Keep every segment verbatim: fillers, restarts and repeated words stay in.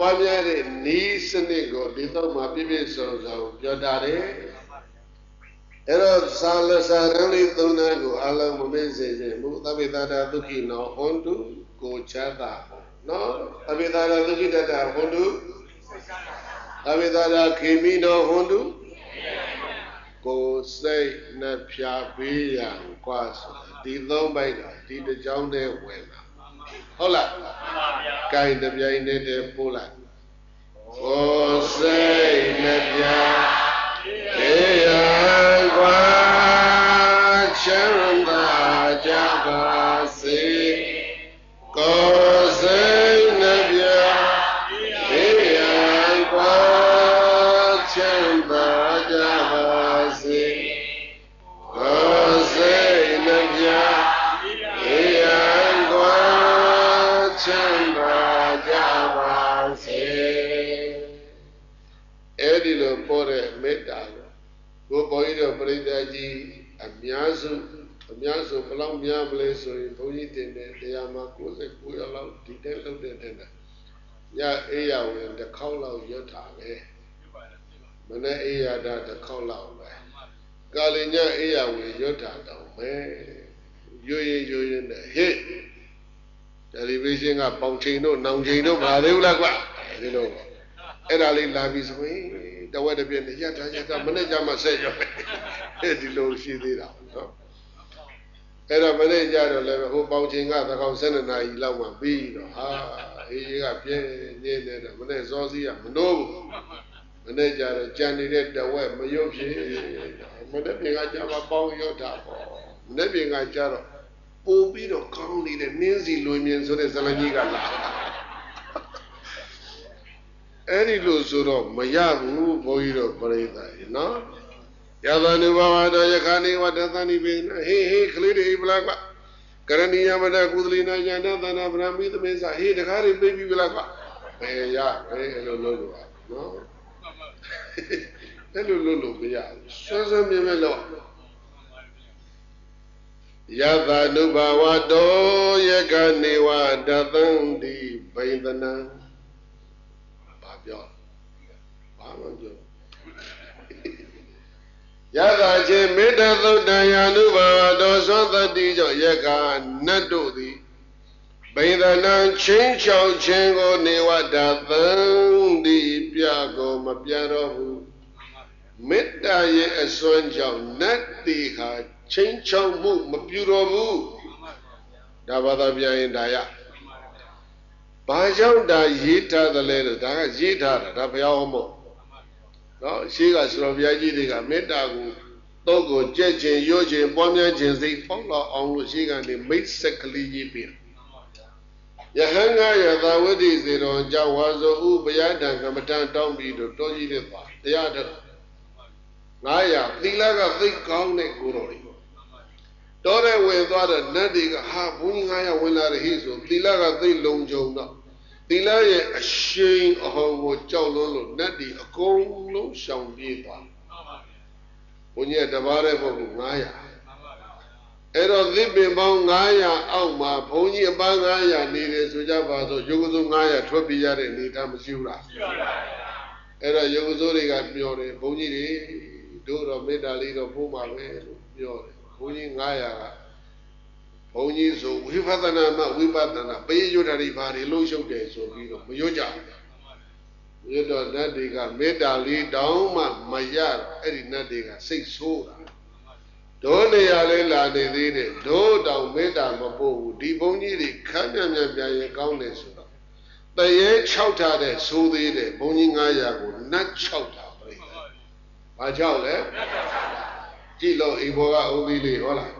ပွားများတဲ့နီးစနစ်ကိုဒီတော့မှပြည့်ပြည့်စုံစုံပြောထားတယ်အဲ့တော့သာလစာရန်လေးသုံးနာကိုအလုံးမမေ့စေခြင်းမူသဗ္ဗေတတာဒုက္ခိနောဟွန်တုကိုချမ်းသာနော်သဗ္ဗေတတာဒုက္ခိတတာဟွန်တုသဗ္ဗေတတာခေမိနောဟွန်တုကိုစိတ်နဲ့ဖြာပေးရန်กว่าဒီသုံးပိုက်တာဒီတစ်ကြောင်းနဲ့ဝင်လာဟုတ်လားမှန်ပါဗျာကိုင်တပြိုင်တည်းတည်းပို့လိုက်ကိုစိတ်နဲ့ဖြာပေးရန်กว่าချမ်းသာကြပါစေကိုစိတ်နဲ့ဖြာပေးရန်กว่าချမ်းသာကြပါစေကိုစိတ်နဲ့ဖြာပေးရန်กว่าချမ်းသာကြပါစေအဲ့ဒီလိုပို့တဲ့မေတ္တာကိုဘုန်းကြီးတို့ပြိဿကြီးအများစုအများစုဘယ်လောက်များမလဲဆိုရင်ဘုန်းကြီးတင်တဲ့တရားမှာကိုယ်စိတ်ကိုယ်ရလောက်ဒီတဲ့လုပ်တဲ့တဲ့ညအေးရဝင်တစ်ခေါက်လောက်ရွတ်တာပဲမနေ့အေးရတာတစ်ခေါက်လောက်ပဲကာလညအေးရဝင်ရွတ်တာတော့ပဲရွရင်ရွရင်နဲ့ဟေ့တယ်လီဗီရှင်းကပေါင်ချိန်တို့နောင်ချိန်တို့မလာသေးဘူးလားကွာဒီလိုအဲ့ဒါလေးလာပြီဆိုရင်တဝက်တစ်ပြည့်နဲ့ရထားရထားမနေ့ကမှဆက်ရောအဲ့ဒီလိုရှိသေးတာနော်အဲ့တော့မနေ့ကျတော့လည်းဟိုပေါင်ချိန်ကသကောင်၁၂နာရီလောက်မှပြီးတော့ဟာအေးကြီးကပြင်းနေနေတော့မနေ့စောစီးကမနိုးဘူးမနေ့ကျတော့ကြံနေတဲ့တဝက်မရုပ်ဖြစ်မနေ့ပြင်ကကြာမှပေါင်းရုပ်တာပေါ့မနေ့ပြင်ကကြာတော့ပို့ပြီးတော့ကောင်းနေတဲ့နင်းစီလွင်မြင်ဆိုတဲ့ဇလကြီးကလာအဲ့ဒီလိုဆိုတော့မရဘူးဘုန်းကြီးတို့ပြိဿရေနော်ယသနုဘဝတော်ယခဏိဝတ္တသဏိပေနဟေးဟေးကလေးတွေဘလားကွကရဏီယမတကုသလိနာယန္တသနာဗြဟ္မိသမေသဟေးတကားတွေပြေးပြီဘလားကွဘယ်ရဘယ်လိုလုပ်လို့နော်အဲ့လိုလုပ်လို့မရဘူးဆွမ်းဆွမ်းမြင်မဲ့လို့ယသနုဘဝတော်ယခဏိဝတ္တသံတိဘိန္ဒနာဘာပြောဘာမှပြောယသာချင်းမေတ္တသုတ်တံယာနုဘဝတော်သောတတိကြောင့်ယကနတ်တို့သည်ဘိန္ဒနာချင်းချောင်ခြင်းကိုနေဝတ္တသံတိပြကိုမပြတော့ဘူးမေတ္တာရဲ့အစွမ်းကြောင့်နတ်တိခါချင်းချောင်မှုမပြုတော့ဘူးဒါဘာသာပြန်ရင်ဒါရဘာကြောင့်ဒါရေးထားတယ်လဲတော့ဒါကရေးထားတာဒါဘုရားဟောမို့နော်ရှိကဆရာဘုရားကြီးတွေကမေတ္တာကိုတော့ကိုကြက်ခြင်းရွတ်ခြင်းပွားများခြင်းစိတ်ပေါက်လာအောင်လို့ရှိကနေမိတ်ဆက်ကလေးရေးပြီးယဟန်ကယသာဝတိစေတော်ကြောင့်ဝါဇောဥပယတံကမ္မထံတောင်းပြီးတော့တောကြီးတဲ့ပါတရားတော်ငါးရာသီလကသိကောင်းတဲ့ကိုတော်တွေတော်တဲ့ဝင်သွားတဲ့နတ်တွေကဟာဘုန်းကြီးငါးရာဝင်လာတဲ့ဟိဆိုသီလကသိလုံခြုံတော့သီလရဲ့အရှိန်အဟောင်းကိုကြောက်လွန်းလို့နတ်တွေအကုန်လုံးရှောင်ပြေးသွားဘုန်းကြီးတပါးတဲ့ပုဂ္ဂိုလ်ငါးရာအဲ့တော့သစ်ပင်ပေါင်းငါးရာအောက်မှာဘုန်းကြီးအပန်းငါးရာနေတယ်ဆိုကြပါစို့ယုတ်ကစိုးငါးရာထွက်ပြေးရတဲ့အနေထားမရှိဘူးလားရှိပါပါအဲ့တော့ယုတ်ကစိုးတွေကပြောတယ်ဘုန်းကြီးတွေတို့တော့မေတ္တာလေးတော့ဖို့ပါပဲလို့ပြောတယ်ဘုန်းကြီးငါးရာကဘုန်းကြီးဆိုဝိပဿနာမှဝိပဿနာပေးရွတ်တာတွေဘာတွေလို့ရှုပ်တယ်ဆိုပြီးတော့မရွတ်ကြဘူးရွတ်တော့နတ်တွေကမေတ္တာလေးတောင်းမှမရအဲ့ဒီနတ်တွေကစိတ်ဆိုးတာဒုနေရာလေးလာနေသေးတယ်ဒုတောင်မေတ္တာမပို့ဘူးဒီဘုန်းကြီးတွေခမ်းမြန်မြန်ပြန်ရင်ကောင်းတယ်ဆိုတော့တရေ၆ထားတဲ့ဆိုးသေးတယ်ဘုန်းကြီးငါးရာကိုနတ်၆ထားပြိတ္တာဘာကြောင့်လဲကြည့်လို့အိမ်ဘောကအုပ်သီးလေးဟုတ်လား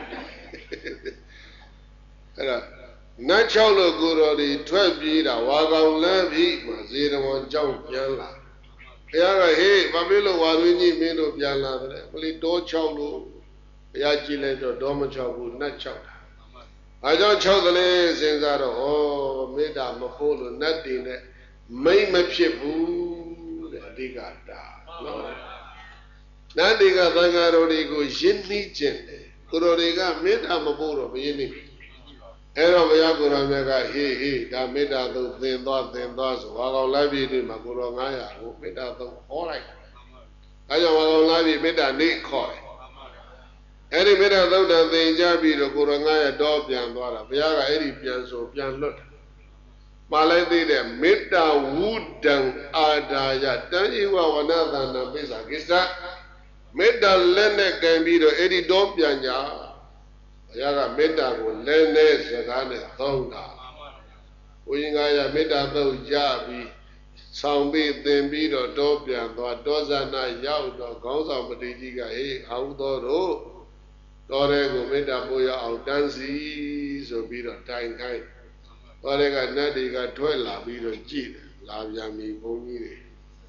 အဲ့ဒါနတ်၆လို့ကိုတော်တွေထွက်ပြေးတာဝါကောင်လမ်းပြီးမှဇေရဝံကြောင့်ပြန်လာဘုရားကဟေးဘာဖြစ်လို့ဝါရင်းကြီးမင်းတို့ပြန်လာတယ်ဘလီတော၆လို့ဘုရားကြည့်လိုက်တော့ဒေါမ၆ဘူးနတ်၆တာဘာကြောင့်၆သလဲစဉ်းစားတော့ဩမေတ္တာမဖို့လို့နတ်တွေနဲ့မိတ်မဖြစ်ဘူးတဲ့အဓိကတာနော်နတ်တွေကသံဃာတော်တွေကိုယဉ်နှီးခြင်းတယ်ကိုတော်တွေကမေတ္တာမဖို့တော့မယဉ်နှီးဘူးအဲ့တော့ဘုရားကိုယ်တော်မြတ်ကဟေးဟေးဒါမေတ္တာသုံးသင်သွားသင်သွားဆိုဘာကောင်လိုက်ပြီဒီမှာကိုယ်တော်ငါးရာကိုမေတ္တာသုံးဟောလိုက်အဲကြောင့်ဘာကောင်လိုက်ပြီမေတ္တာနေ့ခေါ်တယ်အဲ့ဒီမေတ္တာသုတ်တံသင်ကြပြီးတော့ကိုယ်တော်ငါးရာတော့ပြန်သွားတာဘုရားကအဲ့ဒီပြန်ဆိုပြန်လွတ်ပါလိုက်သေးတယ်မေတ္တာဝုဒံအာဒါယတံဧဝဝနသနာပိစ္ဆာကိစ္စမေတ္တာလက်နဲ့ကံပြီးတော့အဲ့ဒီတော့ပြန်ကြဘုရားကမေတ္တာကိုလက်နဲ့စကားနဲ့သုံးတာဘုရင်ကရမေတ္တာသုတ်ကြပြီးဆောင်ပြီးသင်ပြီးတော့တော့ပြန်သွားတောဇာနာရောက်တော့ခေါင်းဆောင်ပတိကြီးကဟေးအာဟုသောတို့တော်ရဲကိုမေတ္တာပို့ရအောင်တန်းစီဆိုပြီးတော့တိုင်ခိုင်းတော်ရဲကနတ်တွေကထွက်လာပြီးတော့ကြည်တယ်လာပြန်ပြီဘုန်းကြီးတွေ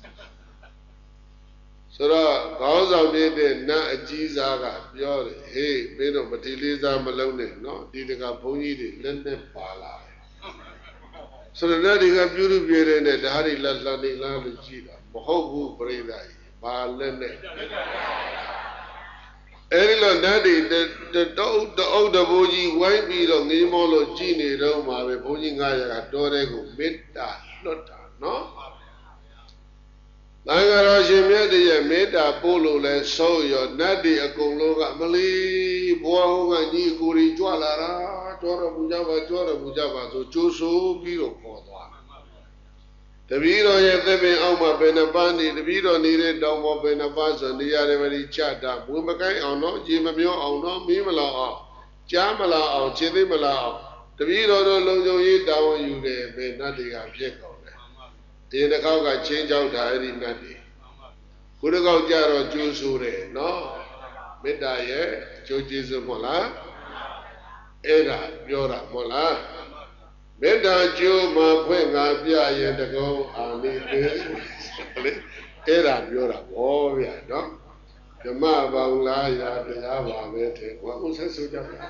ဆိုတော့ခေါင်းဆောင်ပြတဲ့နတ်အကြီးစားကပြောတယ်ဟေးမင်းတို့မတိလေးစားမလုံးနဲ့နော်ဒီတကဘုန်းကြီးတွေလက်နဲ့ပါလာတယ်ဆိုတော့နတ်တွေကပြုလို့ပြတဲ့နဲ့ဓာတ်တွေလက်လက်တွေလားလို့ကြည်တာမဟုတ်ဘူးပြိဿကြီးဘာလက်နဲ့အဲ့ဒီလိုနတ်တွေတောက်တောက်တဘိုးကြီးဝိုင်းပြီးတော့ငေးမောလို့ကြည်နေတော့မှာပဲဘုန်းကြီးငါးရာကတော်တဲ့ကိုမေတ္တာလွတ်တာနော်သံဃာတော်ရှင်မြတ်တည်းရဲ့မေတ္တာပို့လို့လဲဆုံးရောနတ်တွေအကုန်လုံးကမလီဘွားဟောကညီအကိုတွေကြွလာတာကြွတော်မူကြပါကြွတော်မူကြပါဆိုကြိုးဆိုပြီးတော့ခေါ်သွားတပည့်တော်ရဲ့သစ်ပင်အောက်မှာဘယ်နှပန်းနေတပည့်တော်နေတဲ့တောင်ပေါ်ဘယ်နှပန်းဆိုနေရတယ်မကြီးချတာဘွေမကိုင်းအောင်တော့ရေမပြောအောင်တော့မီးမလောင်အောင်ကြားမလောင်အောင်ခြေသိမလောင်အောင်တပည့်တော်တို့လုံခြုံရေးတာဝန်ယူတယ်ဘယ်နတ်တွေကဖြစ်ကုန်တယ်ဒီတစ်ခေါက်ကချင်းကြောက်တာအဲ့ဒီနတ်တွေခုတစ်ခေါက်ကြတော့ကျိုးဆိုတယ်နော်မေတ္တာရဲ့ကျိုးကျေးဇူးမဟုတ်လားအဲ့ဒါပြောတာမဟုတ်လားမေတ္တာကျိုးမှာဖွင့်ငါပြရင်တကုံအာနိသေလေအဲ့ဒါပြောတာဘောဗျာနော်ဓမ္မပေါင်းလားရာတရားပါပဲတဲ့ကွာဥစ္စာဆိုကြပါ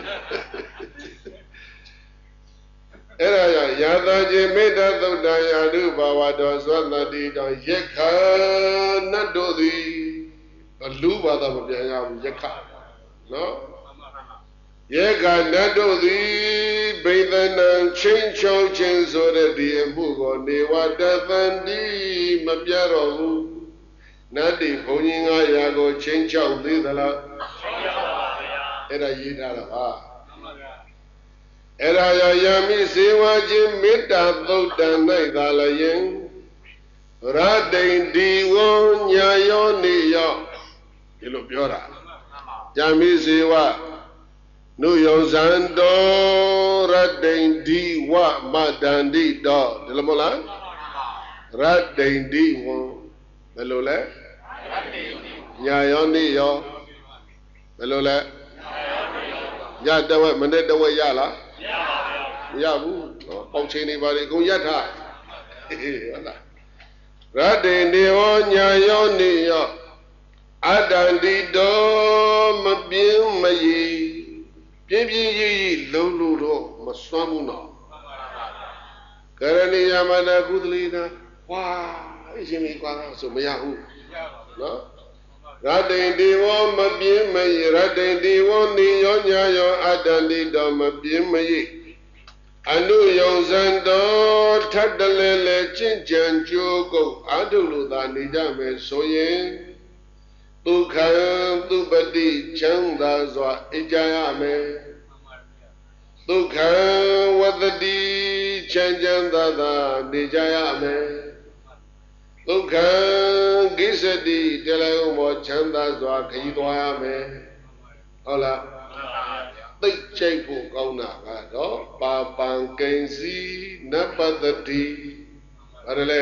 အဲ့ဒါကြောင့်ယာတာခြင်းမေတ္တာသုတ်တံယာတုဘာဝတော်သောတတိတောင်ယက္ခနတ်တို့သည်လူဘာသာမပြန်ရဘူးယက္ခနော်ယက္ခနတ်တို့သည်ဘိသနံချင်းချောခြင်းဆိုတဲ့ဒီအမှုကိုနေဝတသန္တိမပြတော့ဘူးနတ်တိဘုန်းကြီးငါးရာကိုချင်းချောက်သေးသလားချင်းချောက်ပါဗျာအဲ့ဒါရေးထားတာပါအဲ့ဒါရယမိစေဝခြင်းမေတ္တာသုတ်တံ၌သာလျင်ရတ္တိန်ဒီဝညာယောနေယောဒီလိုပြောတာယမိစေဝနုယောဇံတော်ရတ္တိန်ဒီဝမတန္တိတော်ဒီလိုမဟုတ်လားရတ္တိန်ဒီဝဘယ်လိုလဲညာယောနေယောဘယ်လိုလဲညတဝက်မနေ့တဝက်ရလားမရဘူးနော်ပေါင်ချင်းနေပါလေအကုန်ရထားဟုတ်လားရတ္တိနေဝညာယောနေယောအတ္တန္တိတော်မပြင်းမရည်ပြင်းပြင်းရည်လုံးလို့တော့မစွမ်းဘူးနော်ကရဏီယမနာကုသလိနာဝါအရှင်မီကွာဆိုမရဘူးနော်ရတ္တိတေဝမပြင်းမရည်ရတ္တိတေဝနေယောညာယောအတ္တန္တိတော်မပြင်းမရည်အနုယုံဇံတော်ထပ်တလဲလဲကျင့်ကြံကြိုးကုပ်အာထုလို့သာနေကြမယ်ဆိုရင်ဒုက္ခသုပတိချမ်းသာစွာအိပ်ကြရမယ်ဒုက္ခဝတ္တိချမ်းချမ်းသာသာနေကြရမယ်ဒုက္ခကိစ္စတိတလည်းဥမောချမ်းသာစွာခရီးသွားရမယ်ဟုတ်လားသိချိတ်ဖို့ကောင်းတာကတော့ပါပံကိဉ္စီနပတ္တိဘာလဲ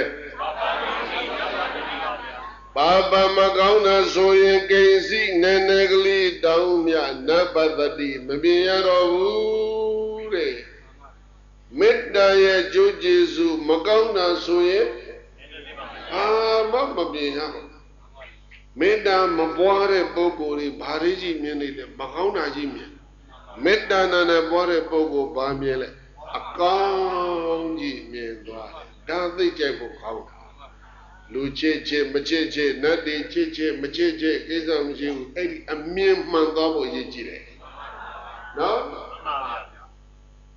ပါပမကောင်းတာဆိုရင်ကိဉ္စီနည်းနည်းကလေးတောင်းမြနပတ္တိမမြင်ရတော့ဘူးတဲ့မေတ္တာရဲ့ကျိုးကျေးဇူးမကောင်းတာဆိုရင်အာမမမြင်ရဘူးမေတ္တာမပွားတဲ့ပုဂ္ဂိုလ်တွေဘာတွေကြီးမြင်နေလဲမကောင်းတာကြီးမြင်မေတ္တာနာနဲ့ပွားတဲ့ပုဂ္ဂိုလ်ဘာမြင်လဲအကောင်းကြီးမြင်သွားတယ်ဒါသိကြိုက်ဖို့ကောင်းတာလူချစ်ချစ်မချစ်ချစ်နတ်တွေချစ်ချစ်မချစ်ချစ်ကိစ္စမရှိဘူးအဲ့ဒီအမြင်မှန်သွားဖို့ရည်ကြည့်တယ်နော်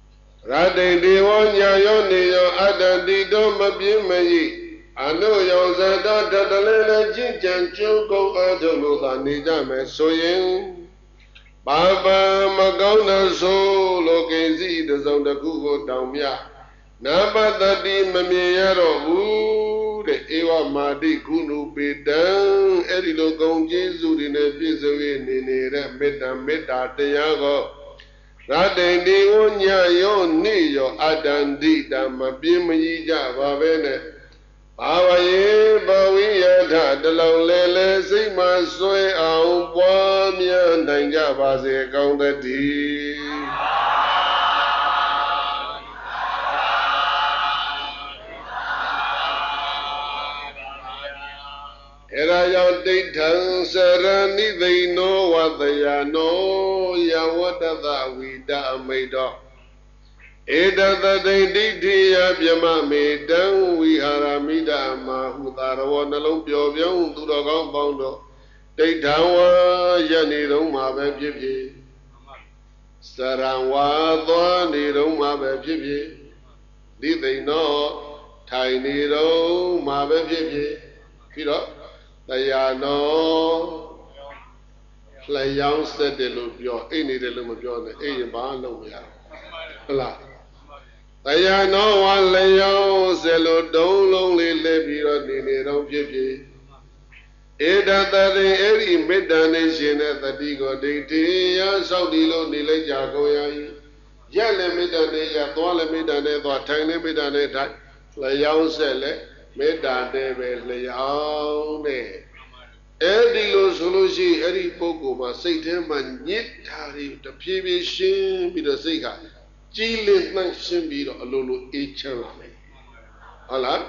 Radin Diwonya Yoniyo Adandido Mabimai Anu Yozada Dadalena Jinjan Chuko Adoluda Nidame Soyin Baba Magona Solo Kenzi the Zonda Kugo Damya Nabadadi Mamiyaro Wu the Ewa Madi Kunu Bidan Edilo Gonjizu in a Pizoin in a Meta Meta Teyago Radin Diwonya Yoniyo Adandida Mabimija Babene Bawaye Bawiya Dadalo Lele Sima Soy Au Bwamia Nanga Baze Kaundati Era Yaw Daytan Sarani they know what they are no Yawata the Wida Amado Eda the Dindi Abiyama Medan we are Amida Mahudara Nalopio Bion to the compound Daytawa Yaniro Mabe Pipi Saranwa Dwaniro Mabe Pipi Did they know Tiny Ro Mabe Pipi Piro Dayano Playang said the Lupio, any the Lumapio, a barn, La Dayano one layo, Zelo don't lonely lebio, Nini don't give Eda that any middanation at the Digo de Saudilo, Nile Jagoya, Yale Midane, Tola Midane, Tiny Midane, Layao Sele. Meda debe leyaune Edilo solusi eri poco ma Satan man yet tari the P shin be the Sika Chile nan shin be the Alulu Echaname Ala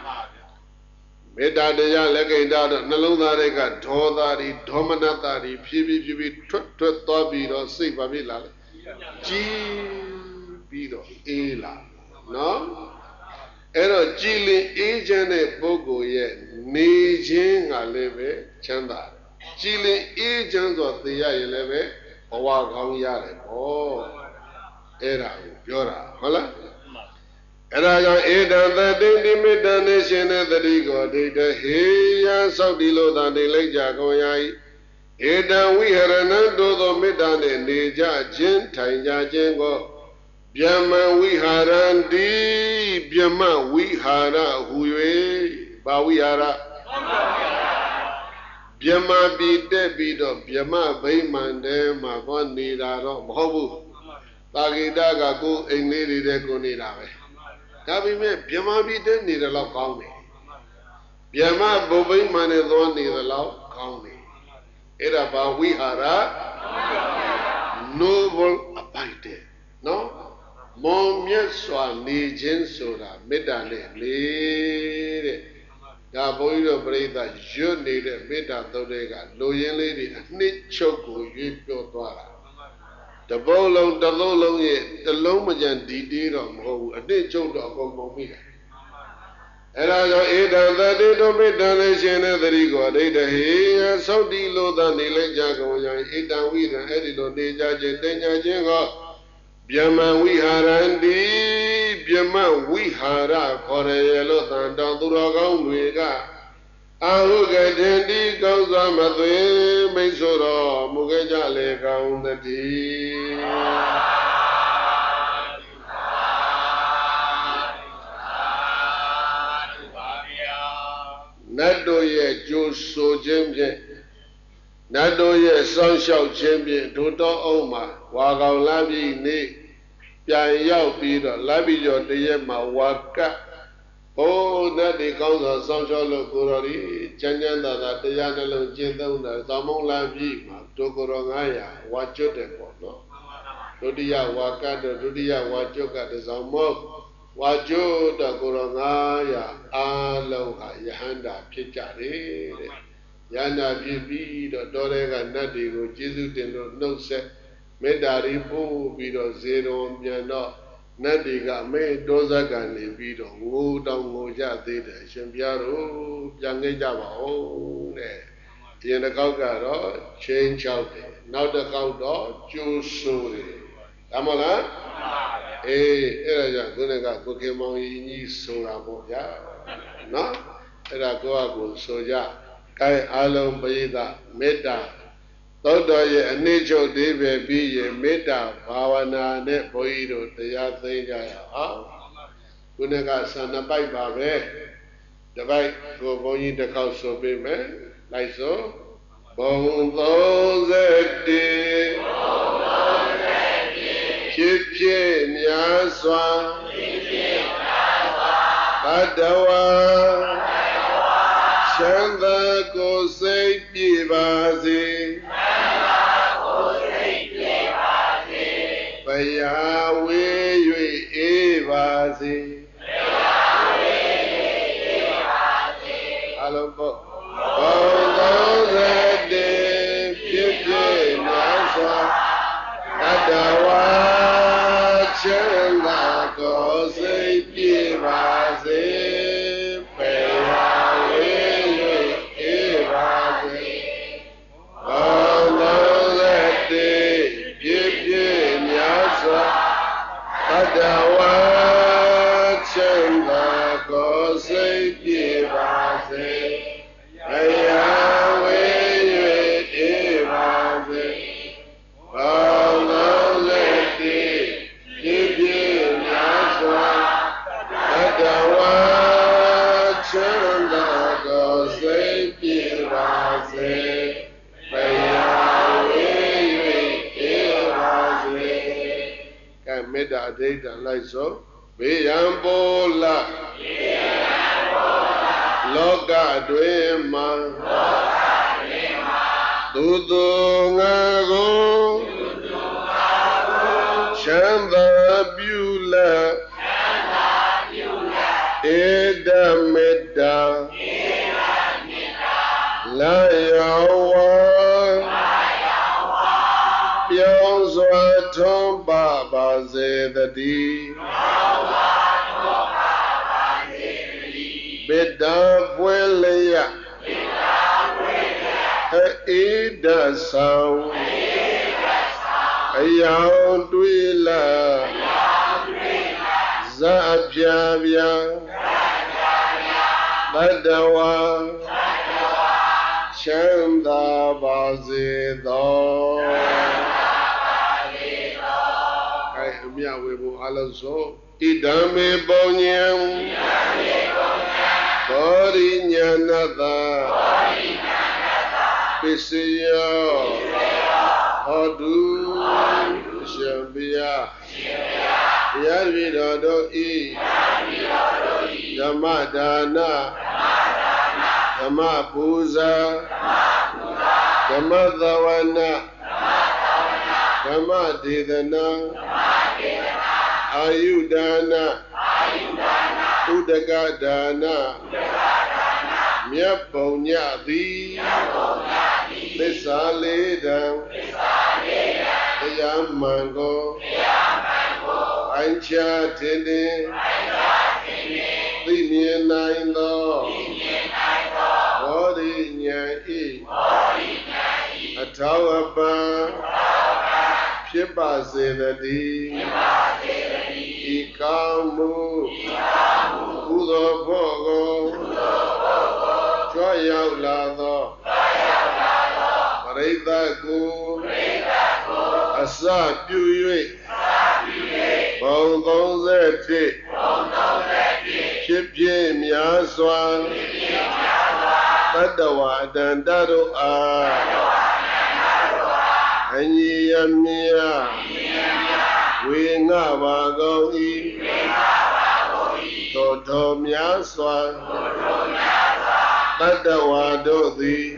Meda de ya legenda Naluna rega Todari Domanatari P B Trut Trut Tobi or Sipa Villa G Bido Ela No Ero Jilin agent Bogo ye Nijin a leve Chanda Jilin agents of the Yaleve Owa Gong Yare Oh Era Yora Hola Era Edan the Dindi Midanation at the Digo Data Heya Saudilo than the Lake Jagoyai Edan we had another the Midan Nija Jin Tanja Jengo Biama Wiharandi, Biama Wihara, Huye, Bawihara, Biama be debido, Biama Baymande, Mavani Daro, Mobu, Bagidaga go and nearly de Gonidave. Tabi me, Biama be dead near the law county. Biama Bobay Manedon near the law county. Era Bawihara, noble appointed. No? Mon Yeswa Nijin Soda, Medane, Lady. Gaboyo Breda, you need a Meda Dodega, Loyan Lady, and Nit Choco, you Dwara. The Bolo, the Lolo, the Lomajan Didi of Ho, a Nit Choco of Momia. And I don't eat that they don't be donation at the Rigo, they the hair, so dilo than the late Jago, eat down with an editor, they judge and then Jango. Biama Wiharandi, Biama Wihara, Corello, and Duragon Wiga. Ahuga Dendi goes on Mathe, Mesoro, Mugaja Lega on the tea. Nado ye, Joe so Jim. Nado ye, Sunshine Champion, Toto Oma, Wagao Labi, Ne. Pian Yao Peter, Labio de Yema Waka. Oh, that the council of Sancho Locurori, Chanyanda, the Yanalo Jindona, Samon Labi, Tokorongaya, Wachotepo, no? Todia Waka, the Todia Wachoka, the Samo, Wacho, the Korongaya, Aloha, Yahanda, Pichari, Yana Bibi, the Dorega Nadi, Jesus, no set. Medari po bido zero miano nadiga me doza gani bido wo dong wo ja de de shin pya ro pya ngai ja ba o de yin da kaw ka ro chain chao de naw da kaw do chu su de da ma la Eh, era già quello che con che mogli sola boia, no? Era qua con soja, kai alon payita metta. Toto ye anicho debe biye metta bhavana ne boiro taya thinja ya. Ha. Quello che sana pai ba be. Da pai ko bonji takau so pe me. Lai so. Bong those Chip chip nyaswa Badawa Shanda ko say pivazi Baya we yui evazi Alombo Bongo de chip chip nyaswa Badawa Chanda ko say pivazi Baya we yui evazi Bongo de chip chip nyaswa Badawa Chanda ko say pivazi Baya we yui evazi Meda data like so, Beyambola Loga Dwema Dudungago Chanda Bula Eda Meda La Yawa Yonzwa Tomba Bazedadi Beda Buelea Eda Sound Ayaw Duila Zabjavya Badawa Chanda Bazedo Mia Webo Alazo Idame Bonyam Bori Nyanada Pisiya Hodu Shambia Yarvido E Yamadana Yamapuza Yamadhawana Yamadidana Ayudana Udagadana Myaponyadi Lisalidam Yamango Ancha Tini Limianaino Body Nyai Atawaba Pipa Zedadi Ikamu Udo Bogo Joya Lado Marida Gu Asa Puyue Bongong Zeti Chip Jim Yaswan Badawa Dandado A Anyamia Winga Wagogi Toto Miaswan Badawa Dodi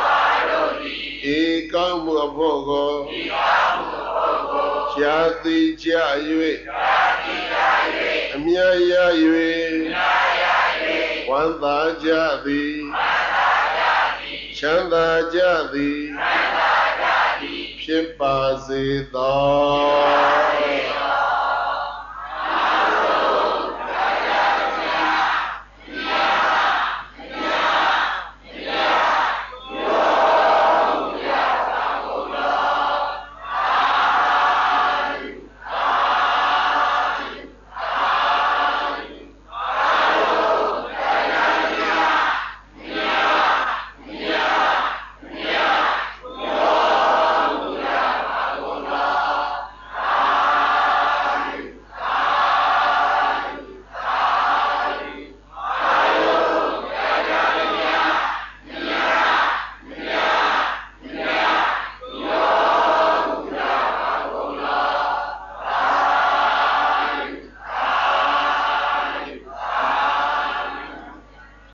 Ikamu Abogo Chati Chayue Amia Yayue Wanda Jadi Chanda Jadi Pipa Zidor